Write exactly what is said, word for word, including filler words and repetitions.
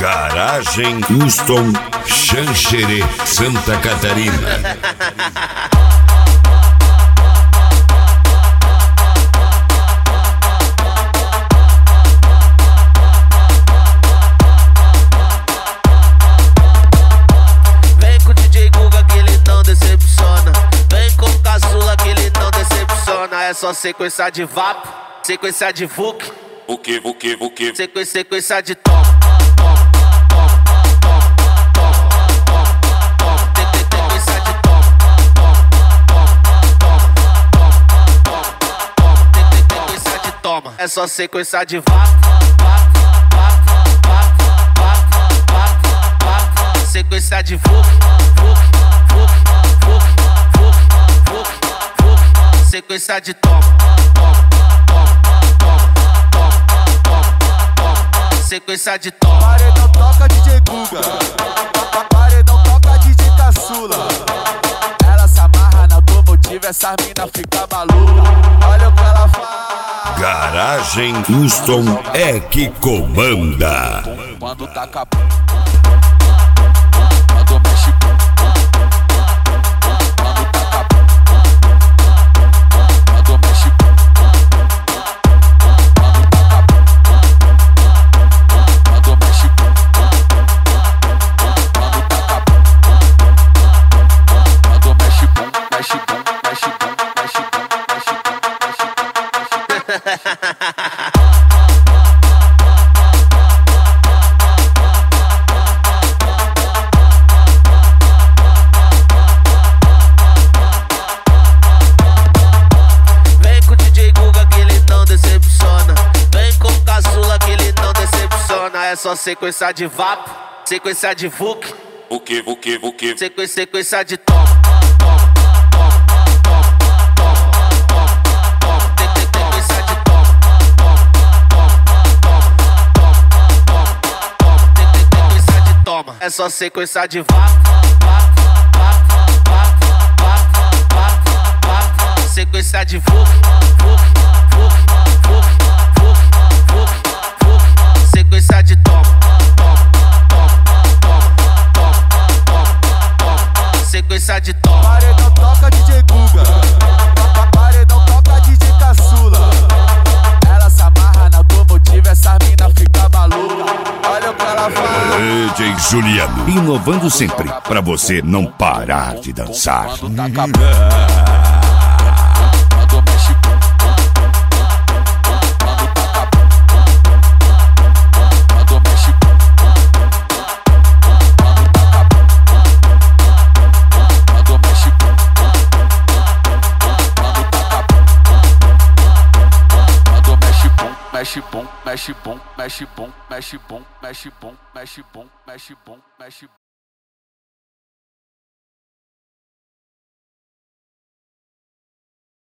Garagem Houston, Xanxerê, Santa Catarina. Vem com o D J Guga que ele não decepciona. Vem com o Caçula que ele não decepciona. É só sequência de vapo, sequência de Vuk, Vuque, vuque, vuque. sequência, sequência de tom. É só sequência de vapo, sequência de Vuk, Vuk, Vuk, Vuk, Vuk, Vuk, Vuk, sequência de tom, sequência de tom. Paredão toca D J Guga, paredão toca D J Caçula. Ela se amarra na automotiva, essa mina fica maluca. Olha o que ela faz. Garagem Houston é que comanda. Quando taca pum, quando mexe pum, quando taca pum, quando mexe pum, quando taca pum, quando mexe pum, quando taca pum, quando mexe pum, mexe pum, mexe pum, mexe pum, mexe pum, mexe pum. Vem com o D J Guga que ele não decepciona. Vem com o Caçula que ele não decepciona. É só sequência de vapo, sequência de Vuk, Vuque, vuque, vuque. sequência, sequência de tom. Sequência de tom. Sequência de toma. É só sequência de vapo, sequência de Vuk, Vuk, Vuk, Vuk, Vuk, Vuk, Vuk, sequência de tom, sequência de tom. Paredão toca D J Guga, paredão toca D J Caçula. Ela se amarra na automotiva, essa mina fica maluca. Olha o que ela faz. D J Juliano, inovando sempre pra você não parar de dançar. Quando taca pum, quando mexe pum, quando taca pum, quando mexe pum, quando taca pum, quando mexe pum, quando taca pum, quando mexe pum, mexe pum, mexe pum, mexe pum, mexe pum, mexe pum, mexe pum, mexe pum, mexe pum.